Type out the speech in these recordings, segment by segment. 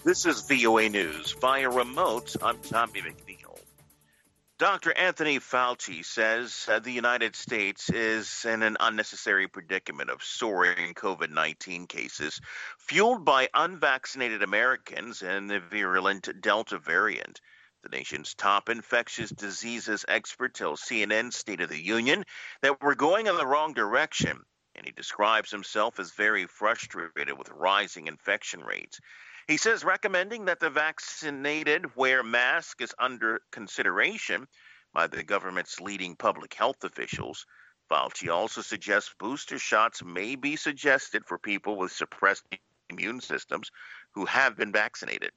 This is VOA News. Via remote, I'm Tommy McNeil. Dr. Anthony Fauci says the United States is in an unnecessary predicament of soaring COVID-19 cases fueled by unvaccinated Americans and the virulent Delta variant. The nation's top infectious diseases expert tells CNN State of the Union that we're going in the wrong direction, and he describes himself as very frustrated with rising infection rates. He says recommending that the vaccinated wear masks is under consideration by the government's leading public health officials. Fauci also suggests booster shots may be suggested for people with suppressed immune systems who have been vaccinated.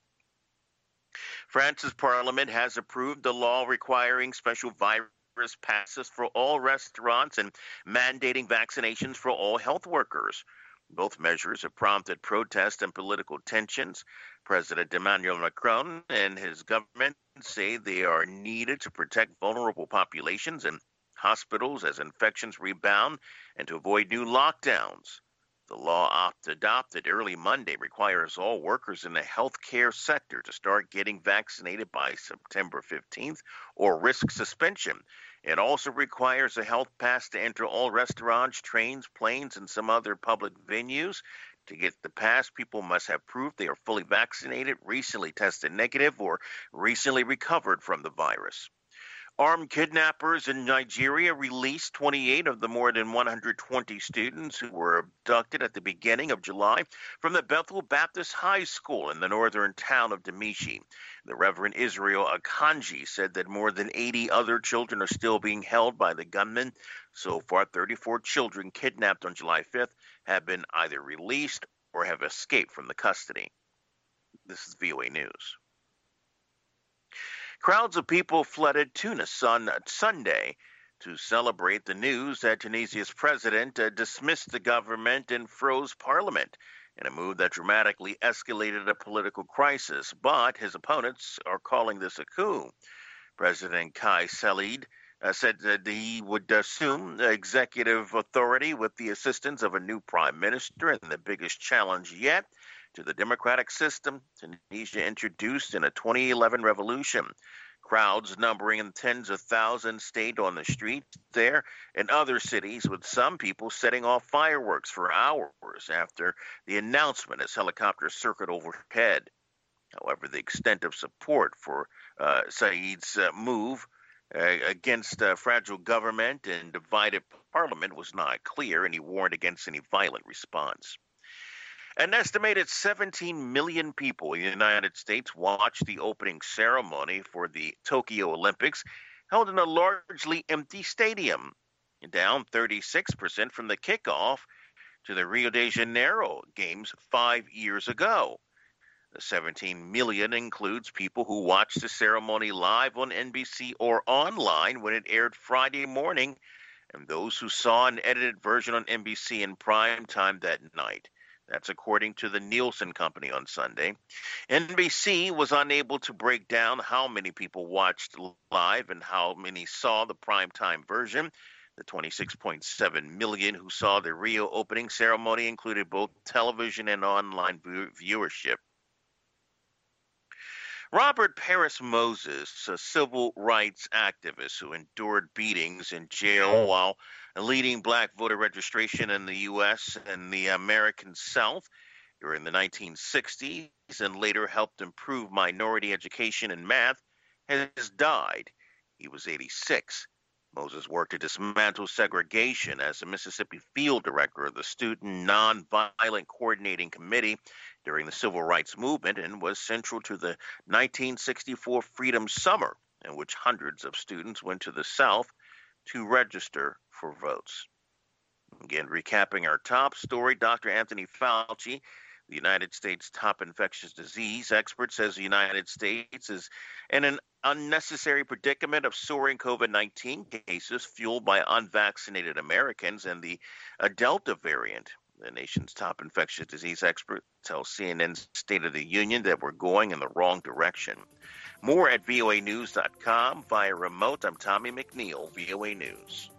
France's parliament has approved a law requiring special virus passes for all restaurants and mandating vaccinations for all health workers. Both measures have prompted protest and political tensions. President Emmanuel Macron and his government say they are needed to protect vulnerable populations and hospitals as infections rebound and to avoid new lockdowns. The law adopted early Monday requires all workers in the healthcare sector to start getting vaccinated by September 15th or risk suspension. It also requires a health pass to enter all restaurants, trains, planes, and some other public venues. To get the pass, people must have proof they are fully vaccinated, recently tested negative, or recently recovered from the virus. Armed kidnappers in Nigeria released 28 of the more than 120 students who were abducted at the beginning of July from the Bethel Baptist High School in the northern town of Damishi. The Reverend Israel Akanji said that more than 80 other children are still being held by the gunmen. So far, 34 children kidnapped on July 5th have been either released or have escaped from the custody. This is VOA News. Crowds of people flooded Tunis on Sunday to celebrate the news that Tunisia's president dismissed the government and froze parliament in a move that dramatically escalated a political crisis. But his opponents are calling this a coup. President Kais Saied said that he would assume executive authority with the assistance of a new prime minister, and the biggest challenge yet to the democratic system Tunisia introduced in a 2011 revolution. Crowds numbering in tens of thousands stayed on the streets there and other cities, with some people setting off fireworks for hours after the announcement as helicopters circled overhead. However, the extent of support for Said's move against a fragile government and divided parliament was not clear, and he warned against any violent response. An estimated 17 million people in the United States watched the opening ceremony for the Tokyo Olympics, held in a largely empty stadium, down 36% from the kickoff to the Rio de Janeiro Games 5 years ago. The 17 million includes people who watched the ceremony live on NBC or online when it aired Friday morning, and those who saw an edited version on NBC in prime time that night. That's according to the Nielsen Company on Sunday. NBC was unable to break down how many people watched live and how many saw the primetime version. The 26.7 million who saw the Rio opening ceremony included both television and online viewership. Robert Parris Moses, a civil rights activist who endured beatings in jail while leading black voter registration in the U.S. and the American South during the 1960s and later helped improve minority education and math, has died. He was 86. Moses worked to dismantle segregation as a Mississippi field director of the Student Nonviolent Coordinating Committee during the Civil Rights Movement and was central to the 1964 Freedom Summer, in which hundreds of students went to the South to register for votes. Again, recapping our top story, Dr. Anthony Fauci, the United States top infectious disease expert, says the United States is in an unnecessary predicament of soaring COVID-19 cases fueled by unvaccinated Americans and the Delta variant. The nation's top infectious disease expert tells CNN's State of the Union that we're going in the wrong direction. More at voanews.com via remote. I'm Tommy McNeil, VOA News.